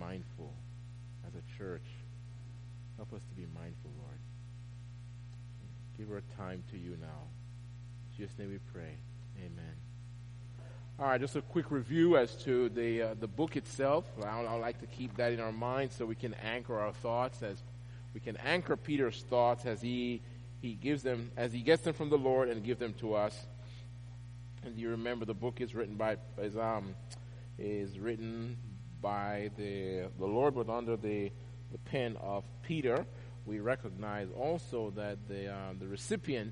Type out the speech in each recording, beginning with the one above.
mindful as a church. Help us to be mindful, Lord. Give our time to you now. In Jesus' name we pray. Amen. All right, just a quick review as to the book itself. I like to keep that in our minds so we can anchor our thoughts, as we can anchor Peter's thoughts as he gives them, as he gets them from the Lord and give them to us. And you remember the book is written by the Lord, but under the pen of Peter. We recognize also that the recipient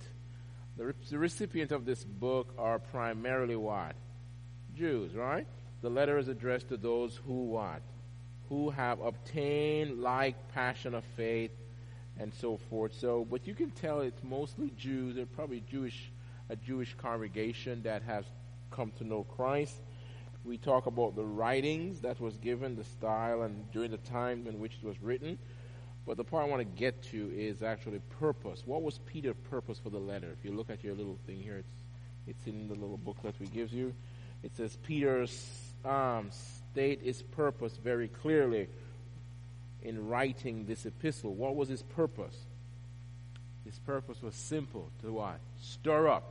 of this book are primarily what? Jews, right? The letter is addressed to those who what? Who have obtained like passion of faith and so forth. So, but you can tell it's mostly Jews. They're probably a Jewish congregation that has come to know Christ. We talk about the writings that was given, the style, and during the time in which it was written. But the part I want to get to is actually purpose. What was Peter's purpose for the letter? If you look at your little thing here, it's in the little booklet we gives you. It says Peter's state his purpose very clearly in writing this epistle. What was his purpose? His purpose was simple. To what? Stir up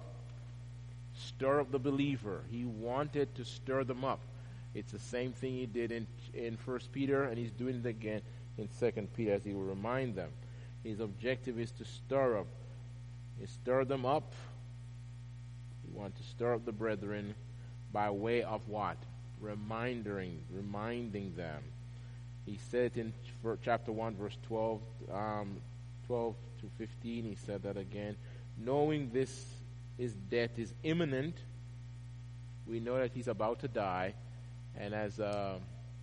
the believer. He wanted to stir them up. It's the same thing he did in 1 Peter, and he's doing it again in 2 Peter as he will remind them. His objective is to stir up. He stir them up. He wants to stir up the brethren by way of what? Reminding them. He said in chapter 1, verse 12 to 15, he said that again. Knowing his death is imminent, we know that he's about to die, and as a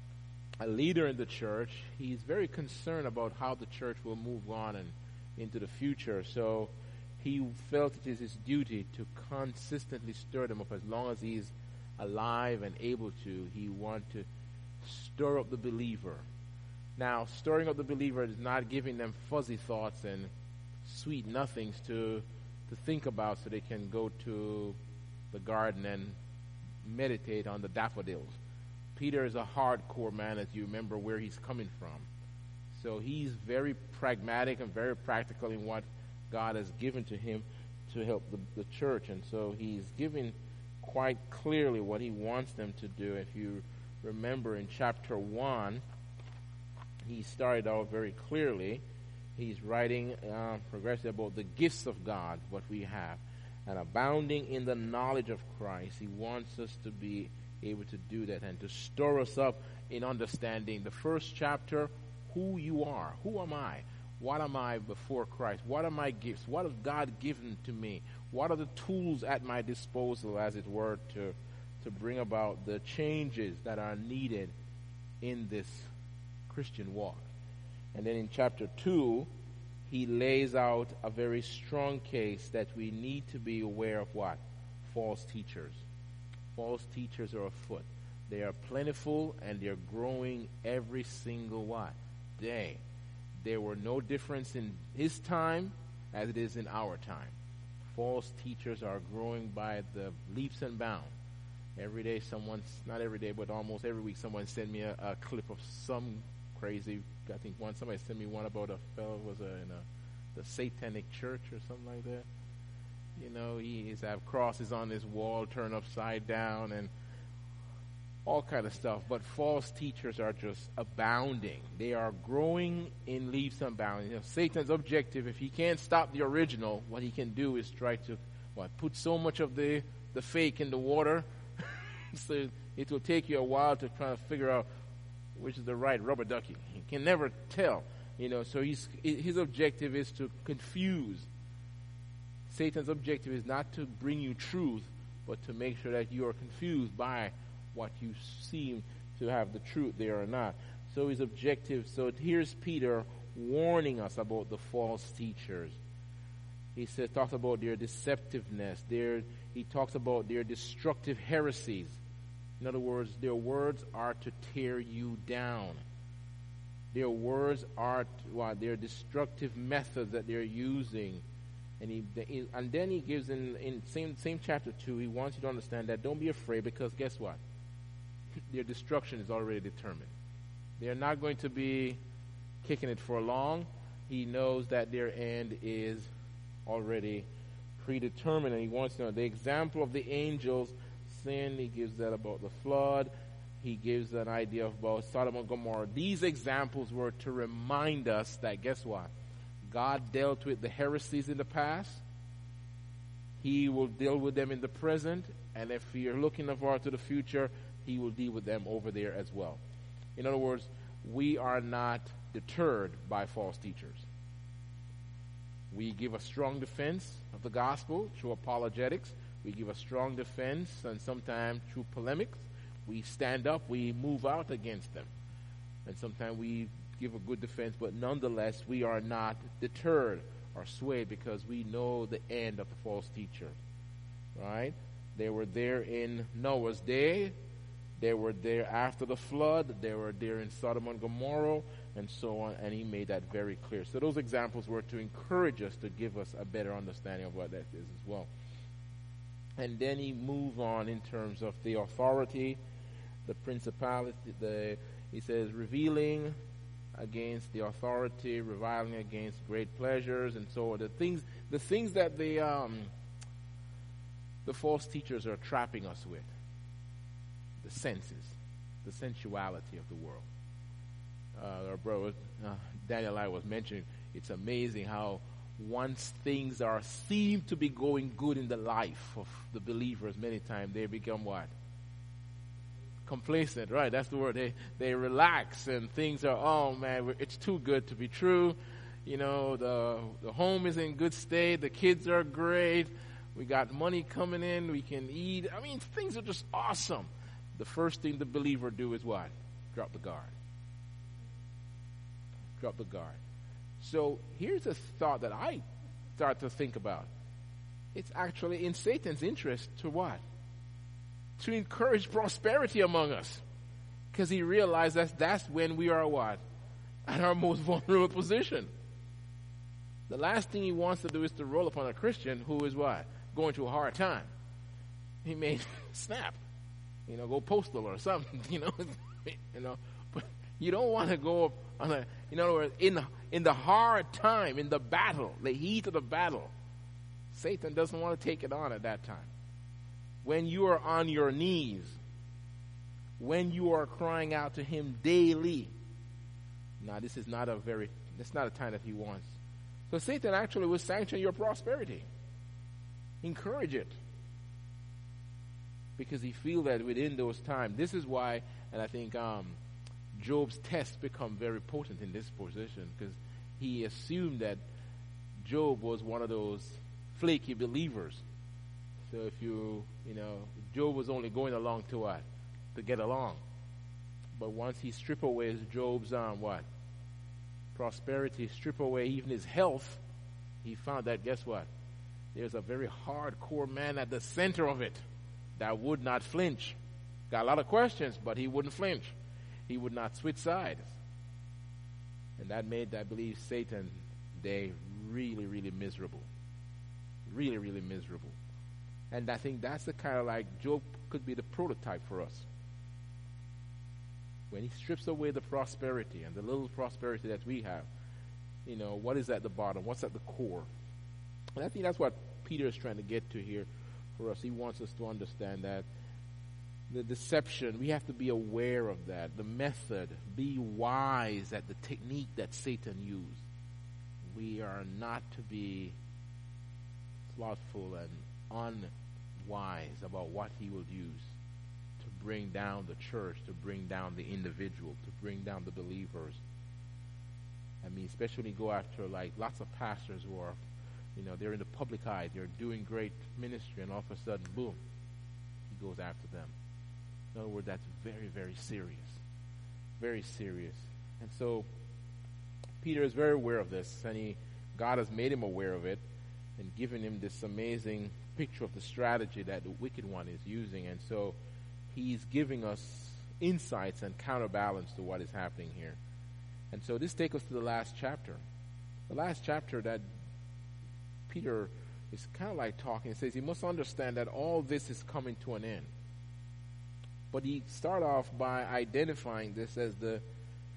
leader in the church, he's very concerned about how the church will move on and into the future. So he felt it is his duty to consistently stir them up as long as he's alive and able to. He wanted to stir up the believer. Now, stirring up the believer is not giving them fuzzy thoughts and sweet nothings to think about so they can go to the garden and meditate on the daffodils. Peter is a hardcore man, as you remember where he's coming from. So he's very pragmatic and very practical in what God has given to him to help the church. And so he's giving quite clearly what he wants them to do. If you remember in chapter 1, he started out very clearly. He's writing progressively about the gifts of God, what we have, and abounding in the knowledge of Christ. He wants us to be able to do that and to stir us up in understanding the first chapter, who you are. Who am I? What am I before Christ? What are my gifts? What has God given to me? What are the tools at my disposal, as it were, to bring about the changes that are needed in this Christian walk? And then in chapter 2, he lays out a very strong case that we need to be aware of what? False teachers. False teachers are afoot. They are plentiful and they're growing every single what? Day. There were no difference in his time as it is in our time. False teachers are growing by the leaps and bounds. Every day not every day, but almost every week someone sent me a clip of some crazy, I think somebody sent me one about a fellow was in the satanic church or something like that. You know, he's have crosses on his wall turned upside down and all kind of stuff. But false teachers are just abounding. They are growing in leaps and bounds. You know, Satan's objective, if he can't stop the original, what he can do is try to put so much of the fake in the water so it will take you a while to try to figure out which is the right rubber ducky. He can never tell, you know. So his objective is to confuse. Satan's objective is not to bring you truth, but to make sure that you are confused by what you seem to have the truth there or not. So his objective. So here's Peter warning us about the false teachers. He talks about their deceptiveness. He talks about their destructive heresies. In other words, their words are to tear you down. Their words are their destructive methods that they're using. And then he gives in same chapter 2, he wants you to understand that don't be afraid, because guess what? Their destruction is already determined. They're not going to be kicking it for long. He knows that their end is already predetermined, and he wants to know the example of the angels sin. He gives that about the flood. He gives an idea about Sodom and Gomorrah. These examples were to remind us that, guess what? God dealt with the heresies in the past. He will deal with them in the present. And if you're looking forward to the future, he will deal with them over there as well. In other words, we are not deterred by false teachers. We give a strong defense of the gospel through apologetics. We give a strong defense, and sometimes through polemics. We stand up, we move out against them. And sometimes we give a good defense, but nonetheless, we are not deterred or swayed because we know the end of the false teacher. Right? They were there in Noah's day. They were there after the flood. They were there in Sodom and Gomorrah, and so on, and he made that very clear. So those examples were to encourage us, to give us a better understanding of what that is as well. And then he moved on in terms of the authority, the principality, he says revealing against the authority, reviling against great pleasures, and so on. The things that the false teachers are trapping us with. The senses, the sensuality of the world. Our brother Daniel I was mentioning, it's amazing how once things seem to be going good in the life of the believers, many times they become what? Complacent, right? That's the word. They relax, and things are, oh man, it's too good to be true. You know, the home is in good state, the kids are great, we got money coming in, we can eat. I mean, things are just awesome. The first thing the believer do is what? Drop the guard. Drop the guard. So here's a thought that I start to think about. It's actually in Satan's interest to what? To encourage prosperity among us. Because he realized that that's when we are what? At our most vulnerable position. The last thing he wants to do is to roll upon a Christian who is what? Going through a hard time. He may snap. Go postal or something, but you don't want to go on in other words, in the hard time, in the battle, the heat of the battle, Satan doesn't want to take it on at that time. When you are on your knees, when you are crying out to him daily, now this is not a time that he wants. So Satan actually will sanction your prosperity. Encourage it. Because he feels that within those times, this is why, and I think Job's tests become very potent in this position, because he assumed that Job was one of those flaky believers. So if Job was only going along to what? To get along. But once he stripped away Job's prosperity, strip away even his health, he found that, guess what? There's a very hardcore man at the center of it that would not flinch. Got a lot of questions, but he wouldn't flinch. He would not switch sides. And that made, I believe, Satan's day really, really miserable. Really, really miserable. And I think that's the kind of Job could be the prototype for us. When he strips away the prosperity and the little prosperity that we have, what is at the bottom? What's at the core? And I think that's what Peter is trying to get to here for us. He wants us to understand that the deception, we have to be aware of that. The method, be wise at the technique that Satan used. We are not to be slothful and unwise about what he will use to bring down the church, to bring down the individual, to bring down the believers. I mean, especially when you go after lots of pastors who are, they're in the public eye, they're doing great ministry, and all of a sudden, boom, he goes after them. In other words, that's very, very serious. Very serious. And so, Peter is very aware of this, and God has made him aware of it and given him this amazing picture of the strategy that the wicked one is using. And so, he's giving us insights and counterbalance to what is happening here. And so, this takes us to the last chapter. The last chapter that Peter is kind of talking. He says, you must understand that all this is coming to an end. But he starts off by identifying this as the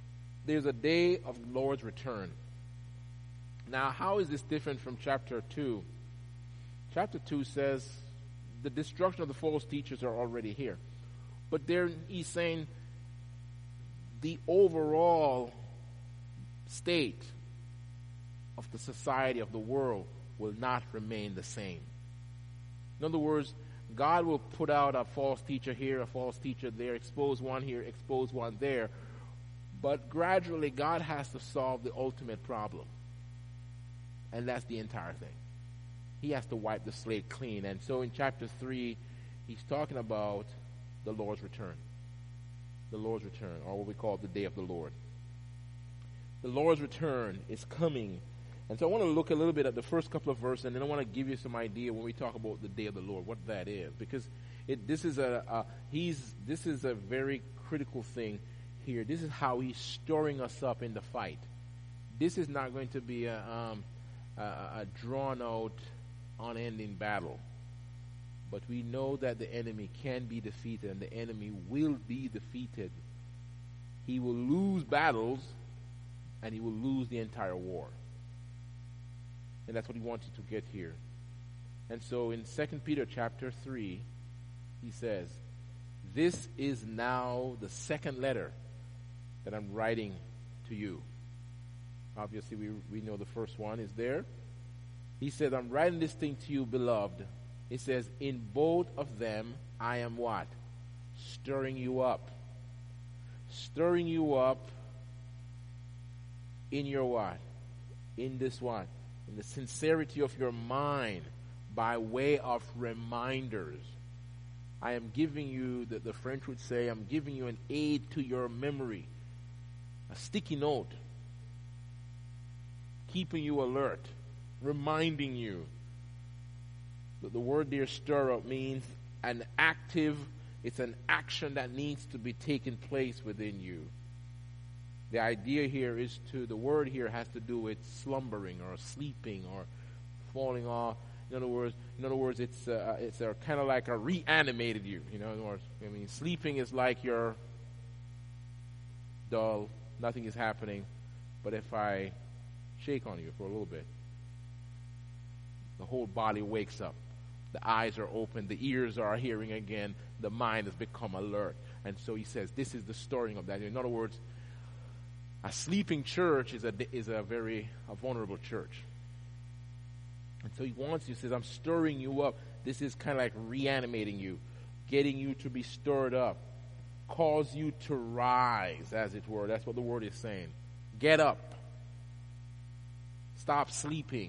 there's a day of the Lord's return. Now, how is this different from chapter 2? Chapter 2 says the destruction of the false teachers are already here. But there he's saying the overall state of the society, of the world, will not remain the same. In other words, God will put out a false teacher here, a false teacher there, expose one here, expose one there. But gradually, God has to solve the ultimate problem. And that's the entire thing. He has to wipe the slate clean. And so in chapter 3, he's talking about the Lord's return. The Lord's return, or what we call the day of the Lord. The Lord's return is coming. And so I want to look a little bit at the first couple of verses, and then I want to give you some idea when we talk about the day of the Lord, what that is. Because this is a very critical thing here. This is how he's storing us up in the fight. This is not going to be a drawn-out, unending battle. But we know that the enemy can be defeated, and the enemy will be defeated. He will lose battles, and he will lose the entire war. And that's what he wants you to get here. And so in 2 Peter chapter 3, he says, "This is now the second letter that I'm writing to you." Obviously, we know the first one is there. He said, "I'm writing this thing to you, beloved." It says, "In both of them, I am" what? Stirring you up. Stirring you up in your what? In this what? In the sincerity of your mind, by way of reminders. I am giving you, the French would say, I'm giving you an aid to your memory. A sticky note. Keeping you alert. Reminding you. The word there, stir up, means it's an action that needs to be taking place within you. The idea here the word here has to do with slumbering or sleeping or falling off. In other words, it's kind of like a reanimated you. In other words, sleeping is like you're dull, nothing is happening. But if I shake on you for a little bit, the whole body wakes up. The eyes are open, the ears are hearing again, the mind has become alert. And so he says, this is the storing of that. In other words, a sleeping church is a very vulnerable church. And so he says, I'm stirring you up. This is kind of like reanimating you, getting you to be stirred up, cause you to rise, as it were. That's what the word is saying. Get up. Stop sleeping.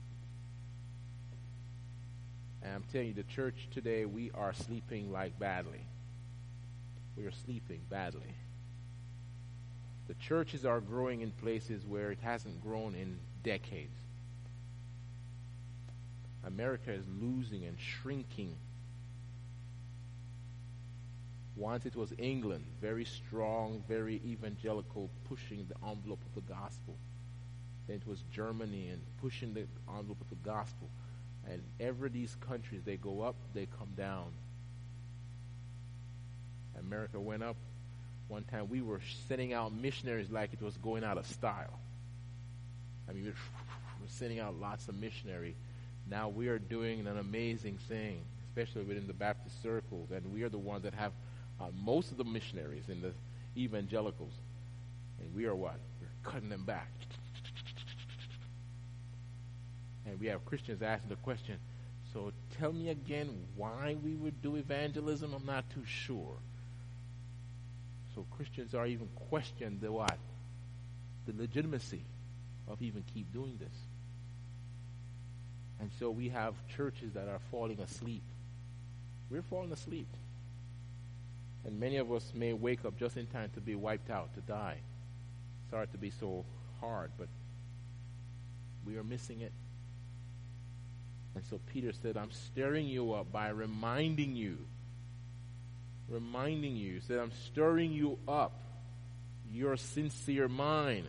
And I'm telling you, the church today, we are sleeping like badly. We are sleeping badly. The churches are growing in places where it hasn't grown in decades. America is losing and shrinking. Once it was England, very strong, very evangelical, pushing the envelope of the gospel. Then it was Germany and pushing the envelope of the gospel. And every these countries, they go up, they come down. America went up. One time we were sending out missionaries like it was going out of style. We were sending out lots of missionaries. Now we are doing an amazing thing, especially within the Baptist circles. And we are the ones that have most of the missionaries in the evangelicals. And we are what? We're cutting them back. And we have Christians asking the question, so tell me again why we would do evangelism? I'm not too sure. So Christians are even questioning the what? The legitimacy of even keep doing this. And so we have churches that are falling asleep. We're falling asleep. And many of us may wake up just in time to be wiped out, to die. Sorry to be so hard, but we are missing it. And so Peter said, I'm stirring you up by reminding you. He said, I'm stirring you up, your sincere mind.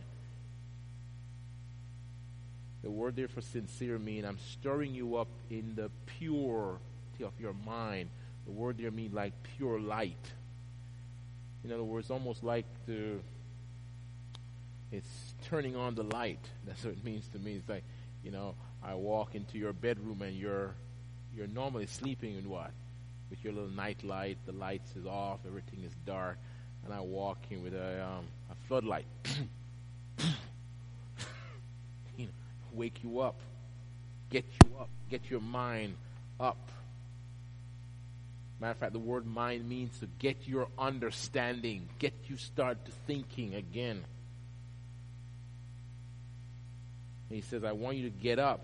The word there for sincere means I'm stirring you up in the purity of your mind. The word there means like pure light. In other words, almost like It's turning on the light. That's what it means to me. It's like, I walk into your bedroom and you're normally sleeping in what? With your little night light. The lights is off. Everything is dark. And I walk in with a floodlight. Wake you up. Get you up. Get your mind up. Matter of fact, the word mind means to get your understanding. Get you start to thinking again. And he says, I want you to get up.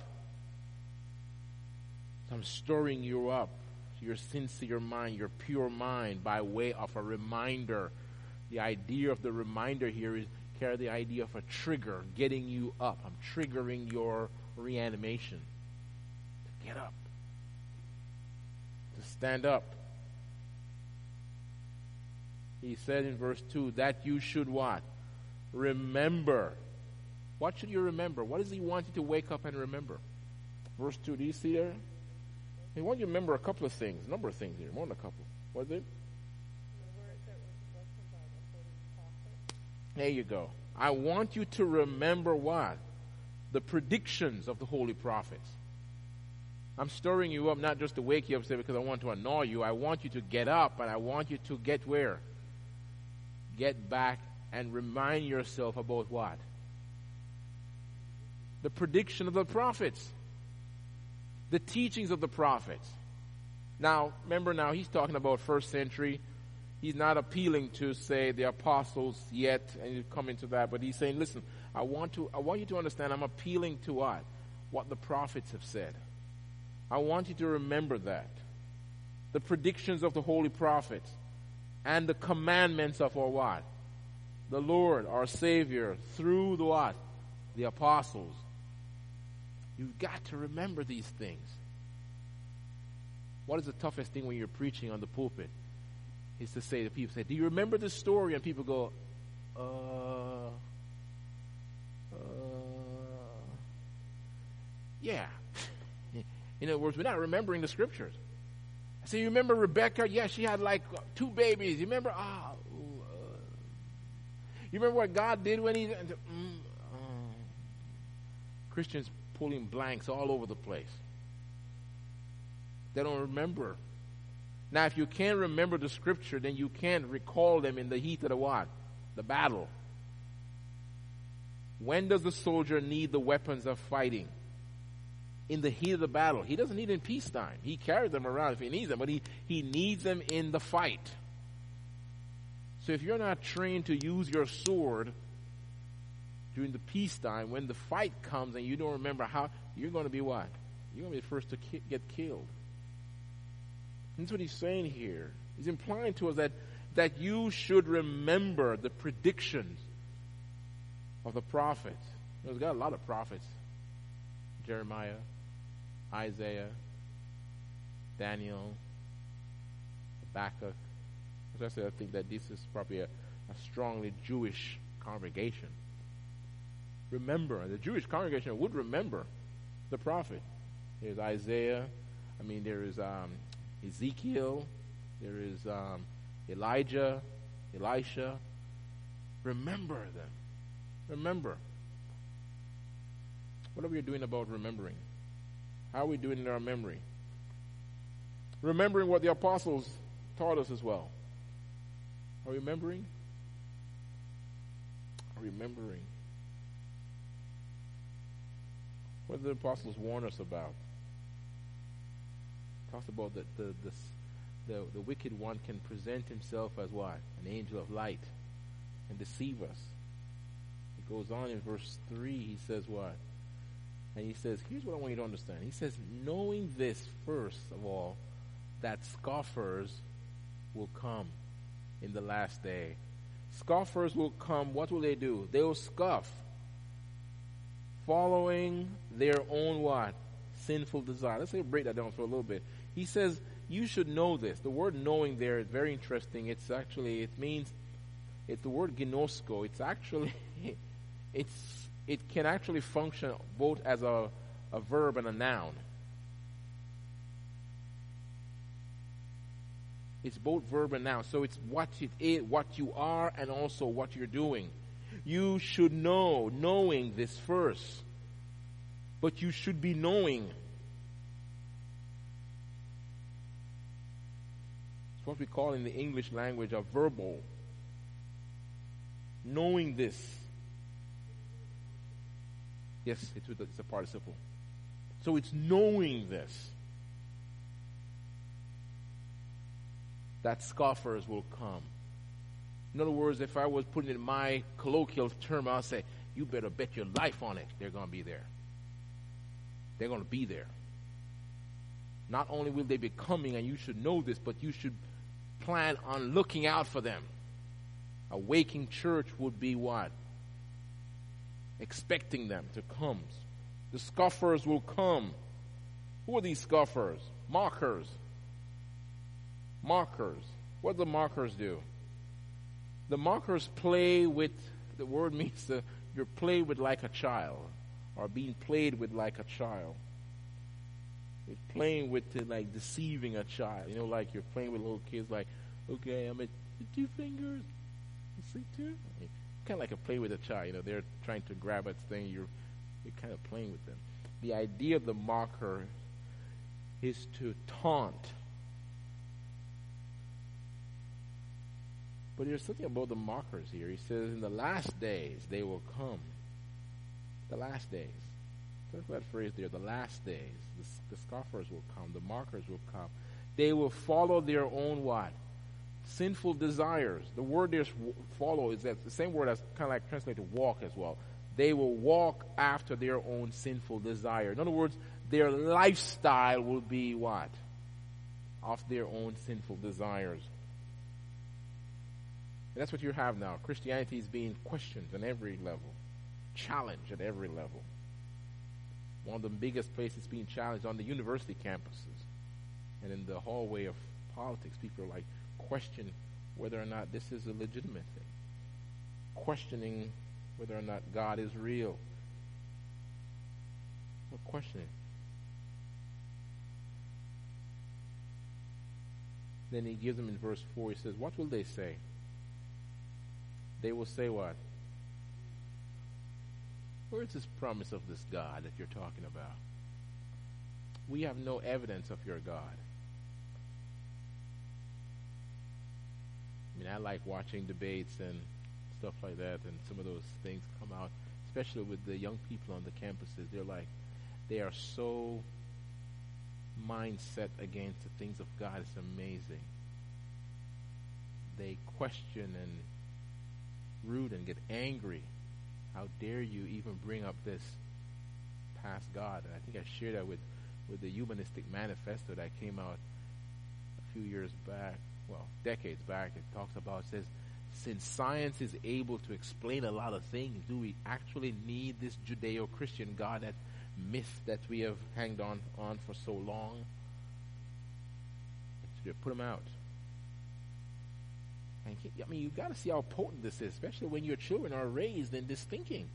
I'm stirring you up. Your sincere mind, your pure mind, by way of a reminder. The idea of the reminder here is carry the idea of a trigger, getting you up. I'm triggering your reanimation. To get up. To stand up. He said in verse 2 that you should what? Remember. What should you remember? What does he want you to wake up and remember? Verse 2, do you see there? He wants you to remember a couple of things, a number of things here, more than a couple. What is it? There you go. I want you to remember what? The predictions of the holy prophets. I'm stirring you up not just to wake you up because I want to annoy you. I want you to get up, and I want you to get where? Get back and remind yourself about what? The prediction of the prophets. The teachings of the prophets. Now, remember now, he's talking about first century. He's not appealing to, say, the apostles yet, and you come into that, but he's saying, listen, I want you to understand, I'm appealing to what? What the prophets have said. I want you to remember that. The predictions of the holy prophets and the commandments of our what? The Lord, our Savior, through the what? The apostles. You've got to remember these things. What is the toughest thing when you're preaching on the pulpit? Is to say to people, say, do you remember this story? And people go, yeah. In other words, we're not remembering the scriptures. I say, you remember Rebecca? Yeah, she had like 2 babies. You remember? You remember what God did when he... Christians pulling blanks all over the place. They don't remember. Now, if you can't remember the scripture, then you can't recall them in the heat of the what? The battle. When does the soldier need the weapons of fighting? In the heat of the battle. He doesn't need them in peacetime. He carries them around if he needs them, but he needs them in the fight. So if you're not trained to use your sword during the peacetime, when the fight comes and you don't remember how, you're going to be what? You're going to be the first to get killed. That's what he's saying here. He's implying to us that you should remember the predictions of the prophets. There's got a lot of prophets. Jeremiah, Isaiah, Daniel, Habakkuk. As I said, I think that this is probably a strongly Jewish congregation. Remember, the Jewish congregation would remember the prophet. There's Isaiah. There is Ezekiel. There is Elijah, Elisha. Remember them. Remember. What are we doing about remembering? How are we doing in our memory? Remembering what the apostles taught us as well. Are we remembering? Are we remembering? What did the apostles warn us about? Talks about that the wicked one can present himself as what? An angel of light and deceive us. It goes on in verse 3, he says what? And he says, here's what I want you to understand. He says, knowing this first of all, that scoffers will come in the last day. Scoffers will come. What will they do? They will scoff, following their own what? Sinful desire. Let's break that down for a little bit. He says, you should know this. The word knowing there is very interesting. It's the word ginosko. It's actually, it can actually function both as a verb and a noun. It's both verb and noun. So it's what it is, what you are, and also what you're doing. You should know, knowing this first. But you should be knowing. It's what we call in the English language a verbal. Knowing this. Yes, it's a participle. So it's knowing this. That scoffers will come. In other words, if I was putting it in my colloquial term, I'll say, you better bet your life on it. They're going to be there. They're going to be there. Not only will they be coming, and you should know this, but you should plan on looking out for them. A waking church would be what? Expecting them to come. The scoffers will come. Who are these scoffers? Mockers. Mockers. What do the mockers do? The mockers play with, the word means you're played with like a child, or being played with like a child. You're playing with like deceiving a child. You know, like you're playing with little kids like, okay, I'm at 2 fingers. You see 2? Kind of like a play with a child. You know, they're trying to grab at thing. You're kind of playing with them. The idea of the mocker is to taunt. But there's something about the mockers here. He says, in the last days, they will come. The last days. Look at that phrase there, the last days. The scoffers will come. The mockers will come. They will follow their own what? Sinful desires. The word there's follow is that the same word as kind of like translated walk as well. They will walk after their own sinful desire. In other words, their lifestyle will be what? Of their own sinful desires. And that's what you have now. Christianity is being questioned on every level, challenged at every level. One of the biggest places being challenged on the university campuses and in the hallway of politics. People are like question whether or not this is a legitimate thing, questioning whether or not God is real. We're questioning. Then he gives them in verse 4, he says, what will they say? They will say what? Where is this promise of this God that you're talking about? We have no evidence of your God. I mean, I like watching debates and stuff like that, and some of those things come out, especially with the young people on the campuses. They are so mindset against the things of God. It's amazing. They question and root and get angry. How dare you even bring up this past God? And I think I shared that with the Humanistic Manifesto that came out a few years back, well, decades back. It talks about, it says, since science is able to explain a lot of things, do we actually need this Judeo-Christian God, that myth that we have hanged on for so long? Put them out. I mean, you've got to see how potent this is, especially when your children are raised in this thinking.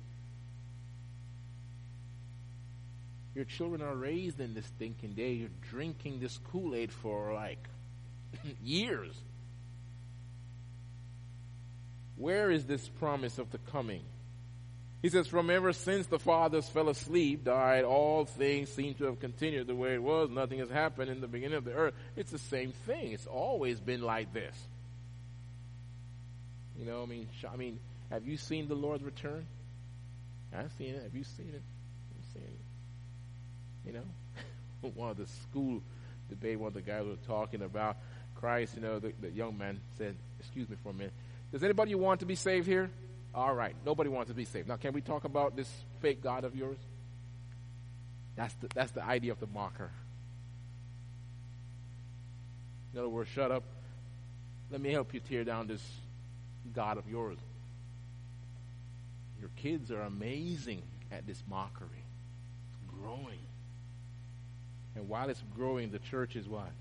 Your children are raised in this thinking. They're drinking this Kool-Aid for like years. Where is this promise of the coming? He says, from ever since the fathers fell asleep, died, all things seem to have continued the way it was. Nothing has happened in the beginning of the earth. It's the same thing. It's always been like this. You know, I mean, have you seen the Lord's return? I've seen it. Have you seen it? I've seen it. You know, one of the school debate, one of the guys were talking about Christ. You know, the young man said, "Excuse me for a minute. Does anybody want to be saved here?" All right, nobody wants to be saved. Now, can we talk about this fake God of yours? That's the idea of the mocker. In other words, shut up. Let me help you tear down this God of yours. Your kids are amazing at this mockery. It's growing. And while it's growing, the church is what?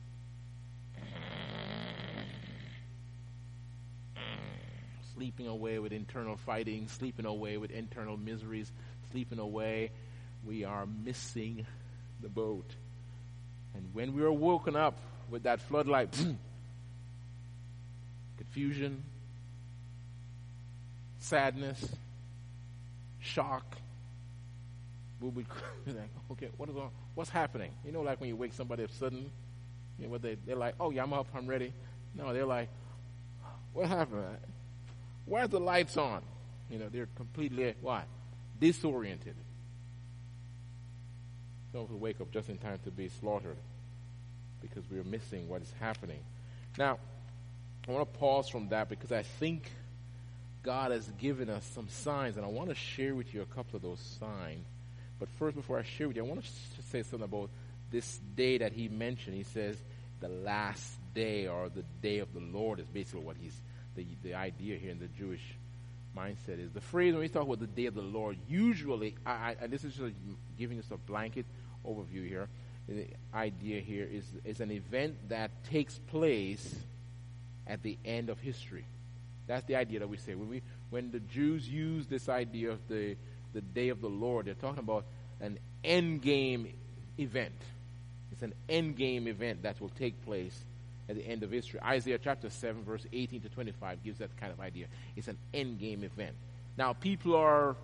Sleeping away with internal fighting, sleeping away with internal miseries, sleeping away. We are missing the boat. And when we are woken up with that floodlight, confusion, sadness, shock. We'll be like, okay, what's happening? You know, like when you wake somebody up sudden, you know, what they're like, oh yeah, I'm up, I'm ready. No, they're like, what happened? Where's the lights on? You know, they're completely, what? Disoriented. Some will wake up just in time to be slaughtered because we are missing what is happening. Now, I want to pause from that because I think God has given us some signs, and I want to share with you a couple of those signs. But first, before I share with you, I want to say something about this day that he mentioned. He says the last day, or the day of the Lord, is basically what the idea here in the Jewish mindset is. The phrase, when we talk about the day of the Lord, usually, and this is just giving us a blanket overview here, the idea here is an event that takes place at the end of history. That's the idea that we say. When the Jews use this idea of the day of the Lord, they're talking about an end game event. It's an end game event that will take place at the end of history. Isaiah chapter 7, verse 18 to 25 gives that kind of idea. It's an end game event. Now, people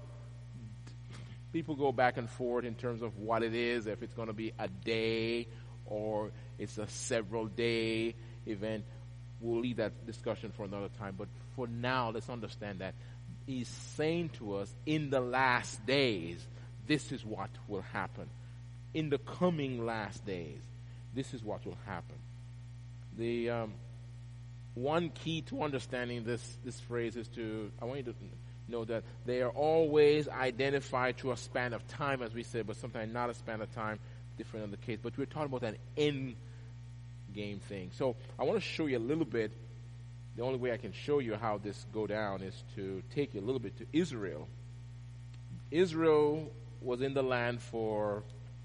go back and forth in terms of what it is, if it's going to be a day or it's a several day event. We'll leave that discussion for another time. But for now, let's understand that he's saying to us, in the last days, this is what will happen. In the coming last days, this is what will happen. The one key to understanding this phrase is I want you to know that they are always identified through a span of time, as we said, but sometimes not a span of time, different in the case. But we're talking about an end game thing. So I want to show you a little bit. The only way I can show you how this go down is to take you a little bit to Israel. Israel was in the land for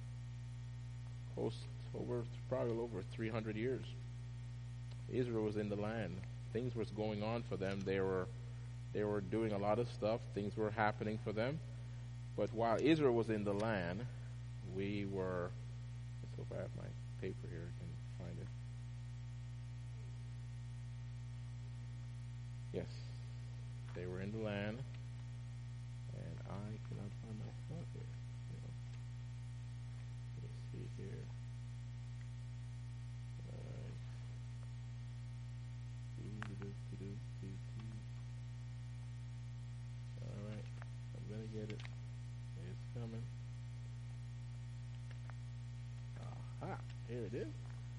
probably over 300 years. Israel was in the land. Things were going on for them. They were doing a lot of stuff. Things were happening for them. But while Israel was in the land, let's hope I have my paper here. I can find it. Yes. They were in the land. And I cannot find my stuff here. Let me see here. Alright, I'm gonna get it. It's coming. Aha, here it is.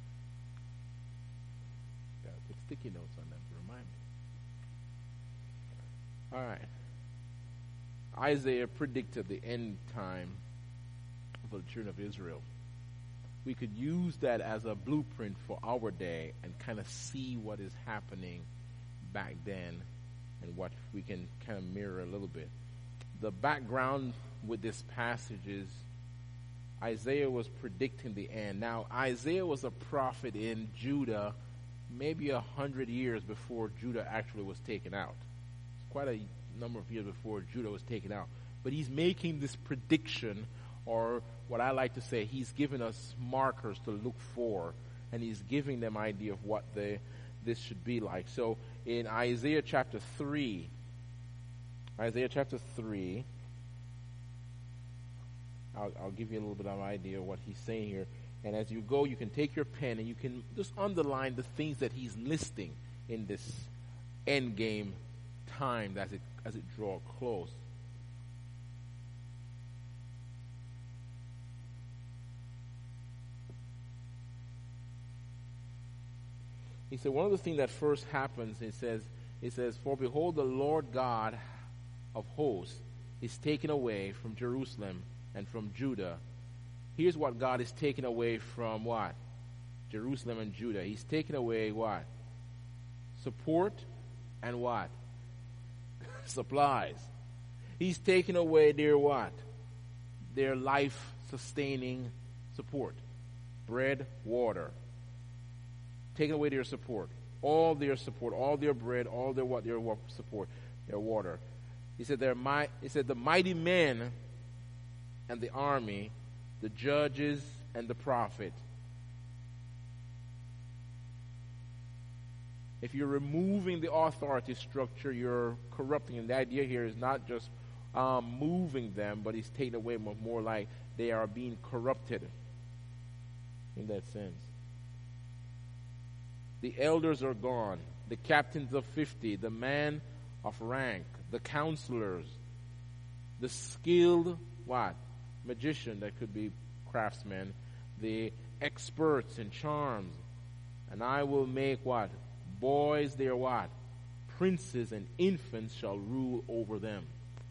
Gotta put sticky notes on them to remind me. Alright. Isaiah predicted the end time for the children of Israel. We could use that as a blueprint for our day and kind of see what is happening back then and what we can kind of mirror a little bit. The background with this passage is Isaiah was predicting the end. Now, Isaiah was a prophet in Judah maybe 100 years before Judah actually was taken out. It's quite a number of years before Judah was taken out. But he's making this prediction, or what I like to say, he's giving us markers to look for, and he's giving them idea of what this should be like. So in Isaiah chapter 3, I'll give you a little bit of an idea of what he's saying here. And as you go, you can take your pen and you can just underline the things that he's listing in this end game time as it draws close. He said one of the things that first happens, it says, for behold, the Lord God of hosts is taken away from Jerusalem and from Judah. Here's what God is taking away from what? Jerusalem and Judah. He's taking away what? Support and what? Supplies. He's taking away their what? Their life-sustaining support. Bread, water. Taking away their support. All their support, all their bread, all their what? Their support, their water. He said the mighty men and the army, the judges and the prophet. If you're removing the authority structure, you're corrupting. And the idea here is not just moving them, but he's taking away more like they are being corrupted in that sense. The elders are gone. The captains of 50, the man of rank, the counselors, the skilled, what? Magician, that could be craftsmen, the experts in charms. And I will make what? Boys, they are what? Princes, and infants shall rule over them.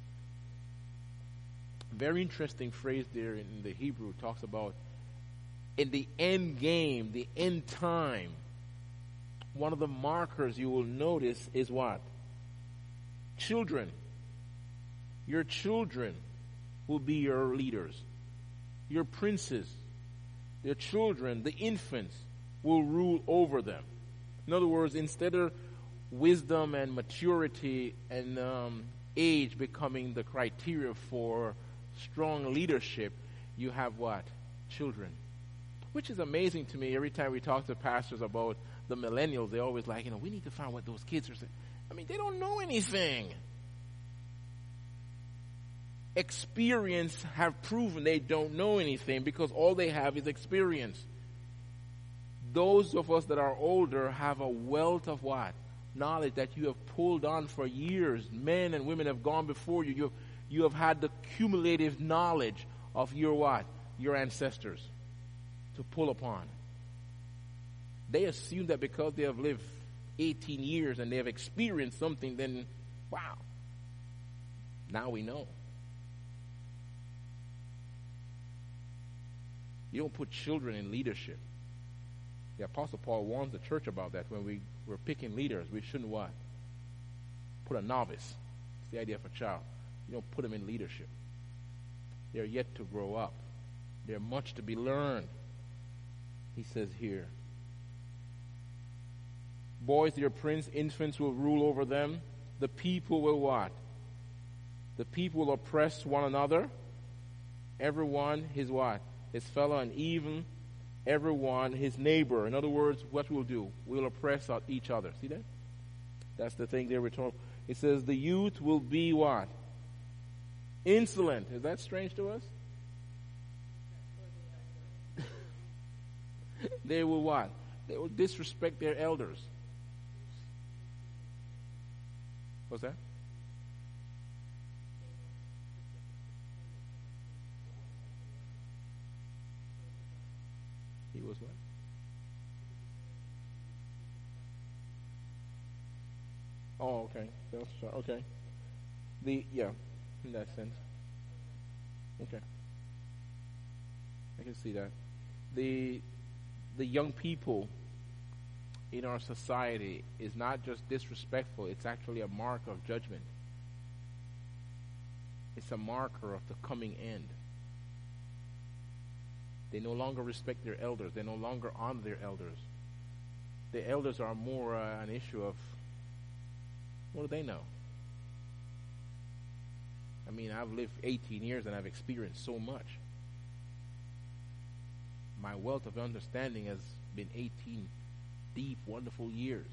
Very interesting phrase there in the Hebrew. Talks about in the end game, the end time. One of the markers you will notice is what? Children. Your children will be your leaders. Your princes, your children, the infants, will rule over them. In other words, instead of wisdom and maturity and age becoming the criteria for strong leadership, you have what? Children. Which is amazing to me. Every time we talk to pastors about the millennials, they always like, we need to find what those kids are saying. I mean, they don't know anything. Experience have proven they don't know anything because all they have is experience. Those of us that are older have a wealth of what? Knowledge that you have pulled on for years. Men and women have gone before you. You have had the cumulative knowledge of your what? Your ancestors to pull upon. They assume that because they have lived 18 years and they have experienced something, then wow, now we know. You don't put children in leadership. The Apostle Paul warns the church about that. When we were picking leaders, we shouldn't what? Put a novice. It's the idea of a child. You don't put them in leadership. They're yet to grow up. There's much to be learned. He says here, boys, your prince, infants will rule over them. The people will what? The people will oppress one another. Everyone his what? His fellow, and even everyone his neighbor. In other words, what we'll do? We'll oppress each other. See that? That's the thing there we're talking. It says the youth will be what? Insolent. Is that strange to us? They will what? They will disrespect their elders. What's that? He was what? Oh, okay. Okay. In that sense. Okay. I can see that. The young people in our society is not just disrespectful, it's actually a mark of judgment. It's a marker of the coming end. They no longer respect their elders. They no longer honor their elders. The elders are more an issue of, what do they know? I mean, I've lived 18 years and I've experienced so much. My wealth of understanding has been 18 deep, wonderful years.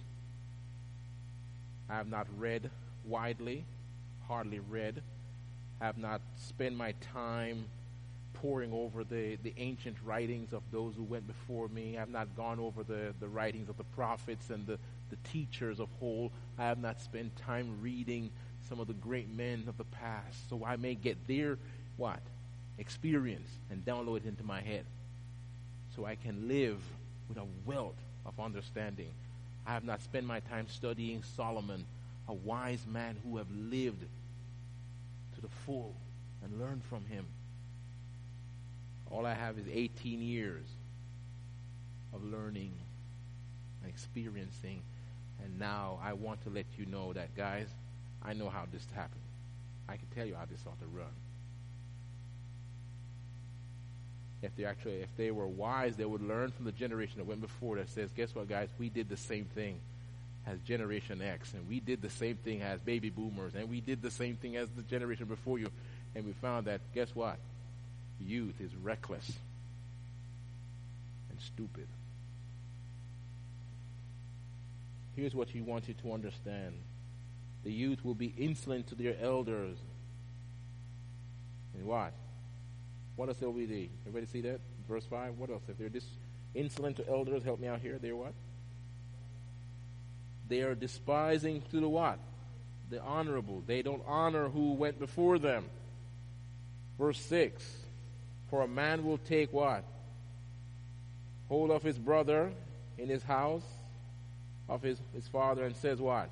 I have not read widely, hardly read. I have not spent my time poring over the ancient writings of those who went before me. I have not gone over the writings of the prophets and the teachers of whole. I have not spent time reading some of the great men of the past, so I may get their what? Experience and download it into my head so I can live with a wealth of understanding. I have not spent my time studying Solomon, a wise man who have lived to the full and learned from him. All I have is 18 years of learning and experiencing, and now I want to let you know that, guys, I know how this happened. I can tell you how this ought to run. If they were wise, they would learn from the generation that went before that says, guess what, guys, we did the same thing as Generation X, and we did the same thing as baby boomers, and we did the same thing as the generation before you, and we found that, guess what? Youth is reckless and stupid. Here's what he wants you to understand. The youth will be insolent to their elders. And what? What else will be? Everybody see that? Verse 5. What else? If they're insolent to elders, help me out here. They're what? They are despising to the what? The honorable. They don't honor who went before them. Verse 6. For a man will take what? Hold of his brother in his house, of his father, and says what?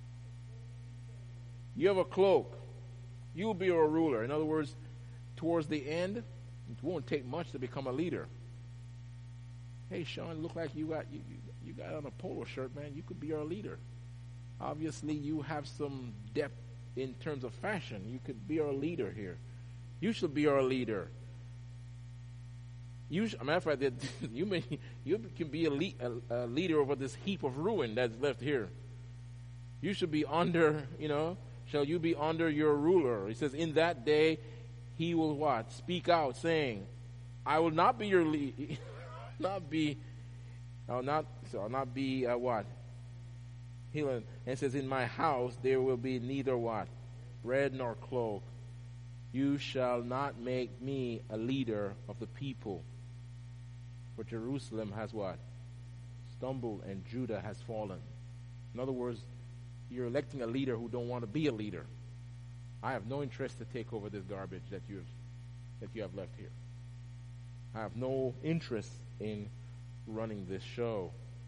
You have a cloak. You'll be a ruler. In other words, towards the end, it won't take much to become a leader. Hey, Sean, look like you got on a polo shirt, man. You could be our leader. Obviously, you have some depth in terms of fashion. You could be our leader here. You should be our leader. As a matter of fact, you can be a leader over this heap of ruin that's left here. You should be under, shall you be under your ruler? He says, in that day, he will what? Speak out, saying, I will not be your lead. I'll not be what? Healing. And it says, in my house there will be neither what? Bread nor cloak. You shall not make me a leader of the people. For Jerusalem has what? Stumbled, and Judah has fallen. In other words, you're electing a leader who don't want to be a leader. I have no interest to take over this garbage that you have left here. I have no interest in running this show.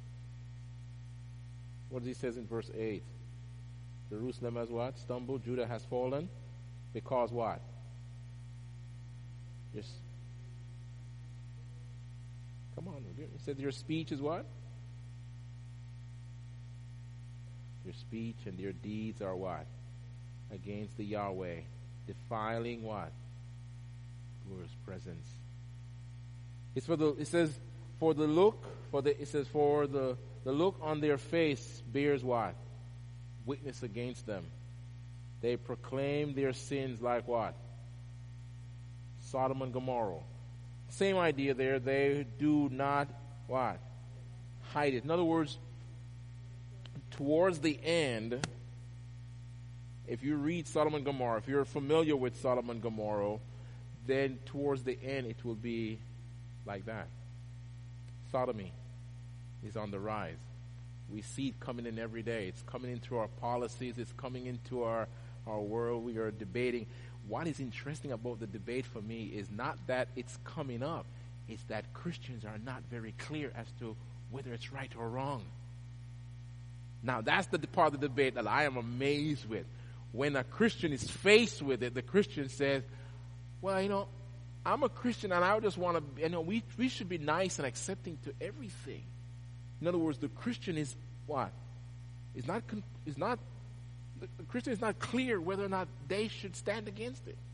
What does he says in verse 8? Jerusalem has what? Stumbled. Judah has fallen. Because what? Yes. Come on. He said your speech is what? Your speech and your deeds are what? Against the Yahweh. Defiling what? Glorious presence. It says for the look on their face bears what? Witness against them. They proclaim their sins like what? Sodom and Gomorrah. Same idea there. They do not what? Hide it. In other words, towards the end, if you read Sodom and Gomorrah, if you're familiar with Sodom and Gomorrah, then towards the end it will be like that. Sodomy is on the rise. We see it coming in every day. It's coming into our policies. It's coming into our world. We are debating. What is interesting about the debate for me is not that it's coming up. It's that Christians are not very clear as to whether it's right or wrong. Now, that's the part of the debate that I am amazed with. When a Christian is faced with it, the Christian says, well, I'm a Christian and I just want to, we should be nice and accepting to everything. In other words, the Christian is what? The Christian is not clear whether or not they should stand against it.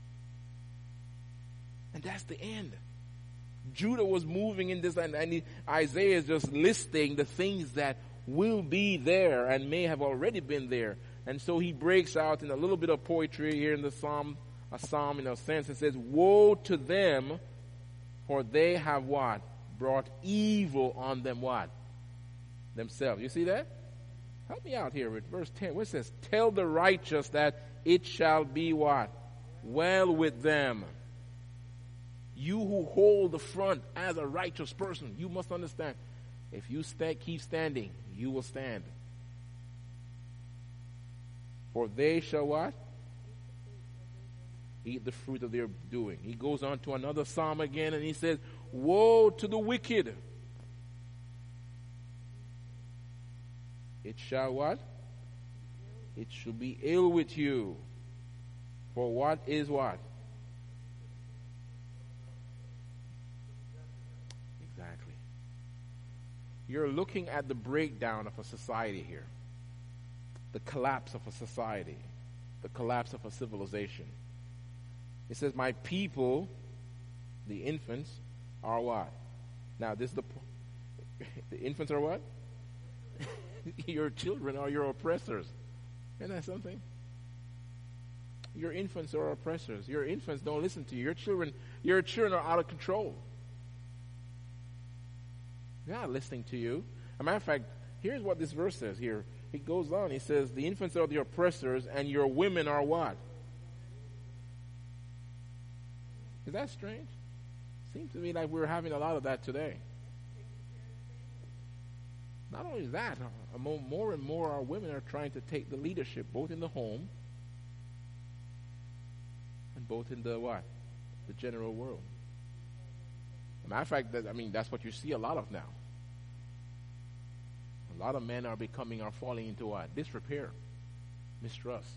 And that's the end. Judah was moving in this, and Isaiah is just listing the things that will be there and may have already been there. And so he breaks out in a little bit of poetry here in the psalm, a psalm in a sense, and says, woe to them, for they have what? Brought evil on them what? Themselves. You see that? Help me out here with verse 10. What it says? Tell the righteous that it shall be what? Well with them. You who hold the front as a righteous person, you must understand. If you keep standing, you will stand. For they shall what? Eat the fruit of their doing. He goes on to another psalm again and he says, woe to the wicked. It shall what? It shall be ill with you. For what is what? Exactly. You're looking at the breakdown of a society here. The collapse of a society. The collapse of a civilization. It says, my people, the infants, are what? Now, this is the infants are what? Your children are your oppressors. Isn't that something? Your infants are oppressors. Your infants don't listen to you. Your children are out of control. They're not listening to you. As a matter of fact, Here's what this verse says here. It goes on. He says, the infants are the oppressors, and your women are what? Is that strange? Seems to me like we're having a lot of that today. Not only that, more and more our women are trying to take the leadership, both in the home and both in the what? The general world. As a matter of fact, that's what you see a lot of now. A lot of men are falling into what? Disrepair, mistrust.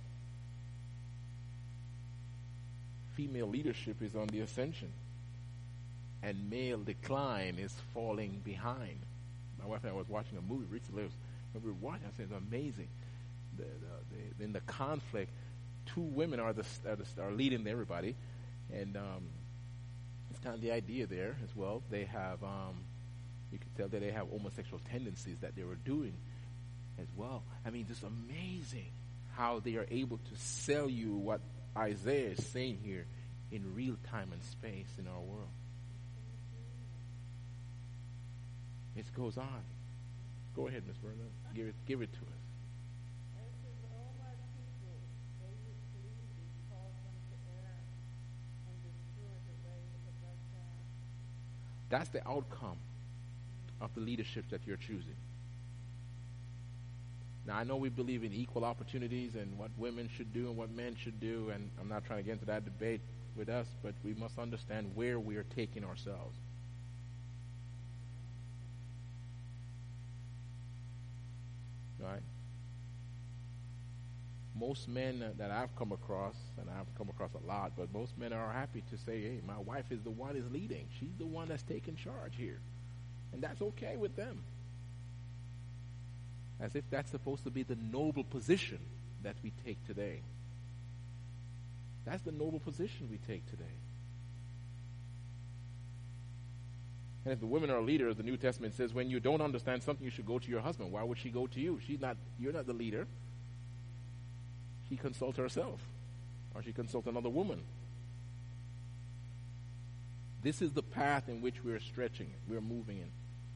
Female leadership is on the ascension, and male decline is falling behind. My wife and I was watching a movie recently. We were watching. I said, it's amazing. In the conflict, two women are leading everybody, and it's kind of the idea there as well. They have, you can tell that they have homosexual tendencies that they were doing as well. Just amazing how they are able to sell you what Isaiah is saying here in real time and space in our world. It goes on. Go ahead, Miss Verna. Give it to us. That's the outcome of the leadership that you're choosing. Now, I know we believe in equal opportunities and what women should do and what men should do, and I'm not trying to get into that debate with us, but we must understand where we are taking ourselves. Right? Most men that I've come across, and I've come across a lot, but most men are happy to say, hey, my wife is the one is leading. She's the one that's taking charge here. And that's okay with them. As if that's supposed to be the noble position that we take today. That's the noble position we take today. And if the women are leaders, the New Testament says when you don't understand something, you should go to your husband. Why would she go to you? You're not the leader. She consults herself. Or she consults another woman. This is the path in which we're stretching, we're moving in.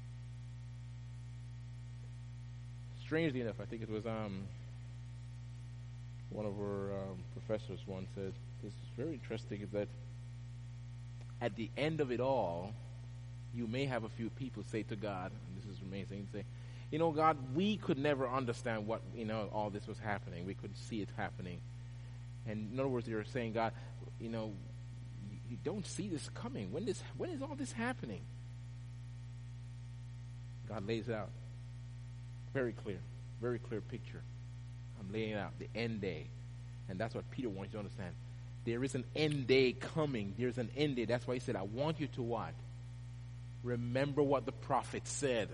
Strangely enough, I think it was one of our professors once said, this is very interesting, is that at the end of it all, you may have a few people say to God, and this is amazing, say, God, we could never understand what, all this was happening. We couldn't see it happening. And in other words, you're saying, God, you don't see this coming. When is all this happening? God lays it out. Very clear picture. I'm laying out the end day. And that's what Peter wants you to understand. There is an end day coming. There's an end day. That's why he said, I want you to what? Remember what the prophet said.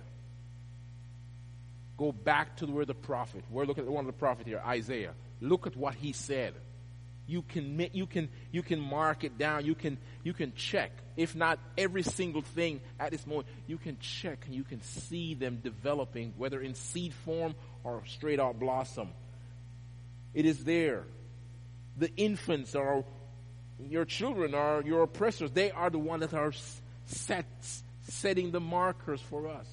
Go back to where the prophet. We're looking at one of the prophets here, Isaiah. Look at what he said. You can mark it down. You can check. If not every single thing at this moment, you can check and you can see them developing, whether in seed form or straight out blossom. It is there. The infants are your children, are your oppressors. They are the ones that are setting the markers for us.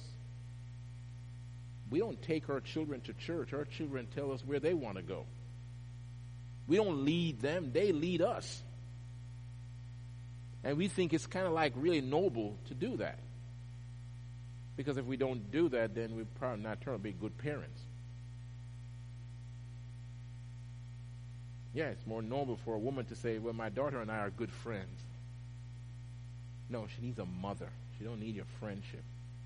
We don't take our children to church. Our children tell us where they want to go. We don't lead them. They lead us. And we think it's kind of like really noble to do that. Because if we don't do that, then we're probably not trying to be good parents. Yeah, it's more noble for a woman to say, well, my daughter and I are good friends. No, she needs a mother. She don't need your friendship.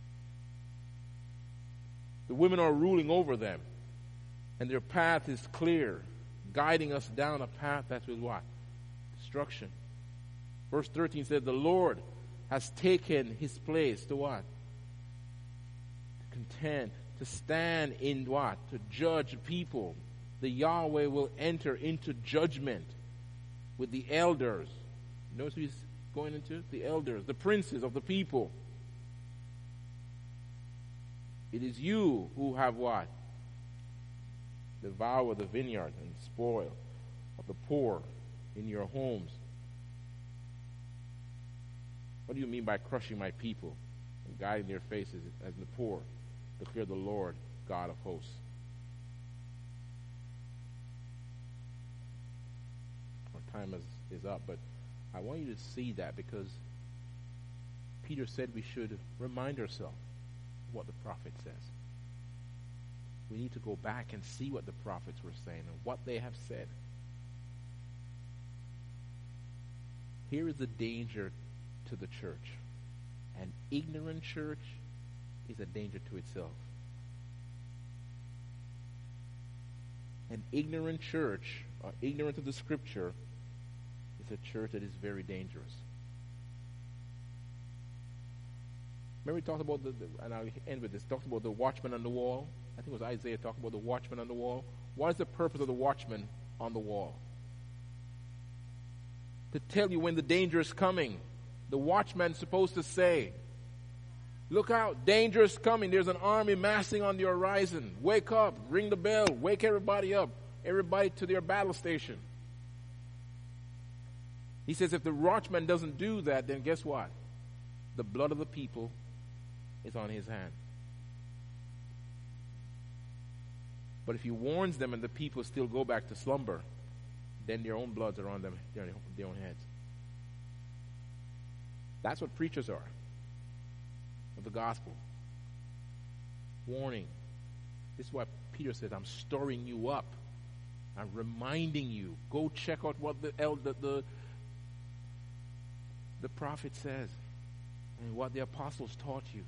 The women are ruling over them. And their path is clear, guiding us down a path that will what? Destruction. Verse 13 said, the Lord has taken his place to what? To contend, to stand in what? To judge people. The Yahweh will enter into judgment with the elders. Notice who he's going into? The elders, the princes of the people. It is you who have what? Devour the vineyard and spoil of the poor in your homes. What do you mean by crushing my people and guiding their faces as the poor? Declare the Lord. God of hosts. Our time is up, but I want you to see that because Peter said we should remind ourselves what the prophet says. We need to go back and see what the prophets were saying and what they have said. Here is the danger to the church. An ignorant church is a danger to itself. An ignorant church, or ignorant of the Scripture, is a church that is very dangerous. Remember we talked about and I'll end with this, talked about the watchman on the wall. I think it was Isaiah talking about the watchman on the wall. What is the purpose of the watchman on the wall? To tell you when the danger is coming. The watchman's supposed to say, look out, danger is coming. There's an army massing on the horizon. Wake up, ring the bell, wake everybody up. Everybody to their battle station. He says if the watchman doesn't do that, then guess what? The blood of the people is on his hand. But if he warns them and the people still go back to slumber, then their own bloods are on them, their own heads. That's what preachers are of the gospel. Warning. This is why Peter said, I'm stirring you up. I'm reminding you. Go check out what the prophet says and what the apostles taught you.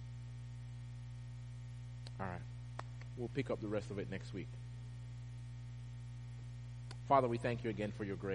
All right. We'll pick up the rest of it next week. Father, we thank you again for your grace.